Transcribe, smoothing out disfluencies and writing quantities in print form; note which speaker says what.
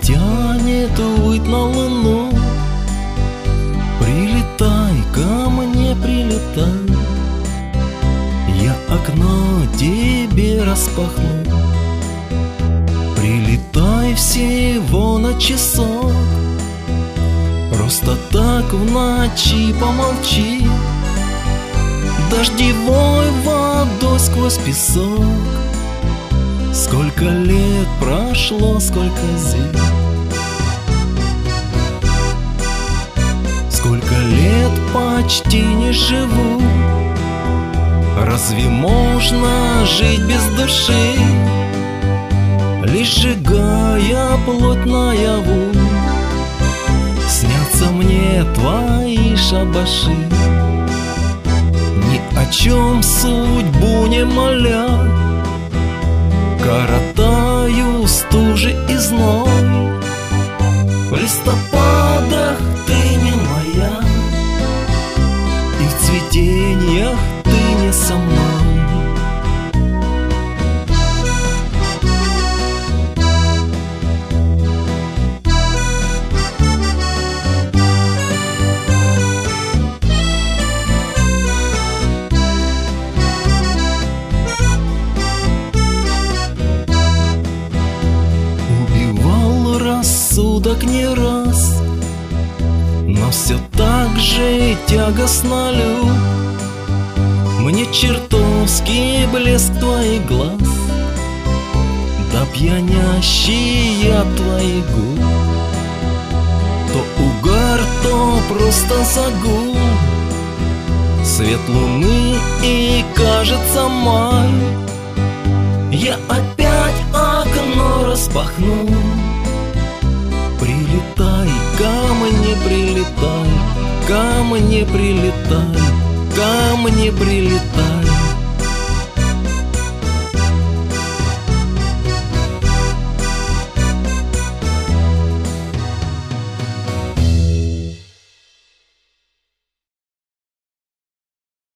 Speaker 1: тянет выть на луну. Прилетай ко мне, прилетай, я окно тебе распахну. Прилетай всего на часок, просто так в ночи помолчи. Дождевой водой сквозь песок. Сколько лет прошло, сколько зим, сколько лет почти не живу. Разве можно жить без души, лишь сжигая плоть наяву? Снятся мне твои шабаши, ни о чем судьбу не моля. Коротаю стужи и зной, в листопадах ты не моя, и в цветениях ты не со мной. Рассудок не раз, но все так же тягостно люб. Мне чертовский блеск твоих глаз, да пьянящий от твоих губ. То угар, то просто загул, свет луны и, кажется, май. Я опять окно распахну. Прилетай ко мне, прилетай, ко мне прилетай, ко мне прилетай.